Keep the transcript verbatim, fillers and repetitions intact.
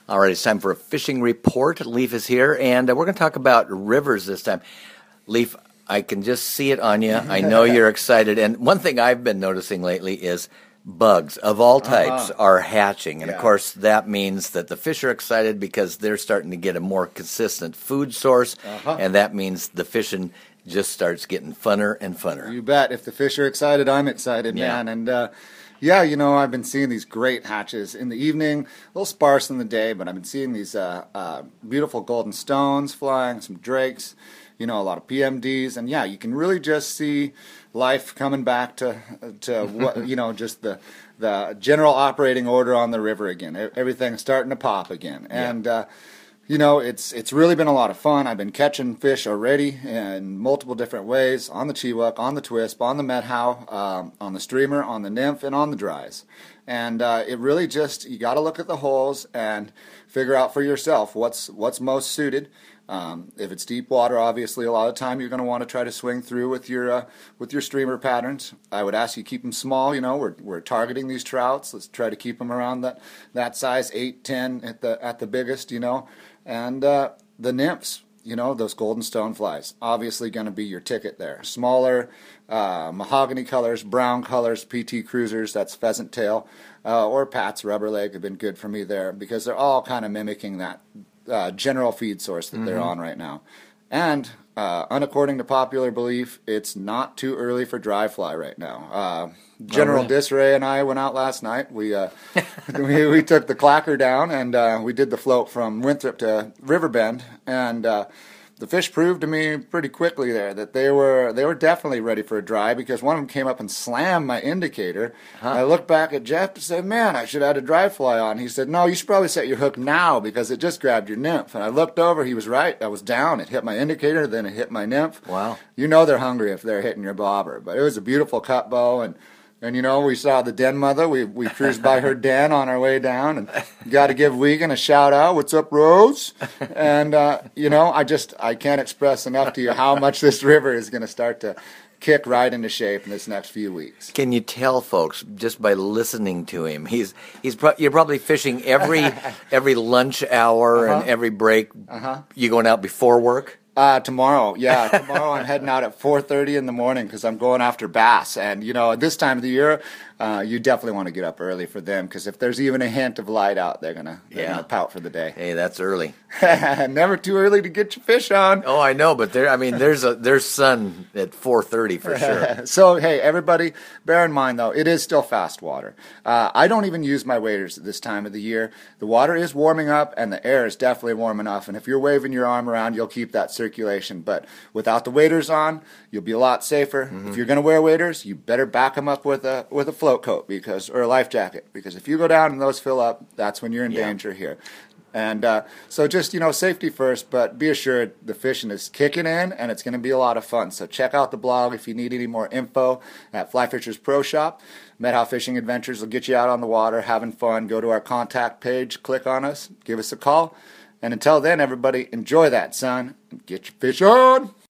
All right, it's time for a fishing report. Leaf is here, and uh, we're going to talk about rivers this time. Leaf, I can just see it on you. I know you're excited. And one thing I've been noticing lately is bugs of all types uh-huh. are hatching. And, yeah. of course, that means that the fish are excited because they're starting to get a more consistent food source, uh-huh. and that means the fishing just starts getting funner and funner. You bet. If the fish are excited, I'm excited, Yeah. man. And, uh, yeah, you know, I've been seeing these great hatches in the evening, a little sparse in the day, but I've been seeing these uh, uh, beautiful golden stones flying, some drakes, you know, a lot of P M Ds. And, yeah, you can really just see life coming back to, to what, you know, just the the general operating order on the river again. Everything's starting to pop again. And, yeah. uh, You know, it's it's really been a lot of fun. I've been catching fish already in multiple different ways, on the Chewuk, on the Twisp, on the Methow, um, on the streamer, on the nymph, and on the dries. And uh, it really just, you got to look at the holes and figure out for yourself what's what's most suited. Um, if it's deep water, obviously, a lot of the time you're going to want to try to swing through with your uh, with your streamer patterns. I would ask you keep them small. You know, we're we're targeting these trouts. Let's try to keep them around that that size, eight, ten at the at the biggest. You know. And uh, the nymphs, you know, those golden stoneflies, obviously going to be your ticket there. Smaller, uh, mahogany colors, brown colors, P T cruisers, that's pheasant tail, uh, or Pat's rubber leg have been good for me there because they're all kind of mimicking that uh, general feed source that mm-hmm. they're on right now. And uh, unaccording to popular belief, it's not too early for dry fly right now. Uh, General oh, really? Disray and I went out last night. We uh, we, we took the clacker down and uh, we did the float from Winthrop to Riverbend, and uh, the fish proved to me pretty quickly there that they were they were definitely ready for a dry because one of them came up and slammed my indicator. Huh. I looked back at Jeff and said, "Man, I should have had a dry fly on." He said, "No, you should probably set your hook now because it just grabbed your nymph." And I looked over. He was right. I was down. It hit my indicator, then it hit my nymph. Wow! You know they're hungry if they're hitting your bobber. But it was a beautiful cut bow and. And, you know, we saw the den mother. We we cruised by her den on our way down. And got to give Wiegand a shout-out. What's up, Rose? And, uh, you know, I just, I can't express enough to you how much this river is going to start to kick right into shape in this next few weeks. Can you tell, folks, just by listening to him, he's he's pro- you're probably fishing every every lunch hour uh-huh. and every break. Uh-huh. You going out before work? Uh, tomorrow, yeah. Tomorrow I'm heading out at four thirty in the morning because I'm going after bass. And, you know, at this time of the year, uh, you definitely want to get up early for them because if there's even a hint of light out, they're going to they're yeah. gonna pout for the day. Hey, that's early. Never too early to get your fish on. Oh, I know, but there. I mean, there's a there's sun at four thirty for sure. So, hey, everybody, bear in mind, though, it is still fast water. Uh, I don't even use my waders at this time of the year. The water is warming up, and the air is definitely warm enough. And if you're waving your arm around, you'll keep that circulation. But without the waders on, you'll be a lot safer. Mm-hmm. If you're going to wear waders, you better back them up with a with a float coat because or a life jacket because if you go down and those fill up, that's when you're in yeah. danger here. And uh, so just, you know, safety first, but be assured the fishing is kicking in and it's going to be a lot of fun. So check out the blog if you need any more info at Fly Fishers Pro Shop. Methow Fishing Adventures will get you out on the water, having fun. Go to our contact page, click on us, give us a call. And until then, everybody, enjoy that sun. Get your fish on.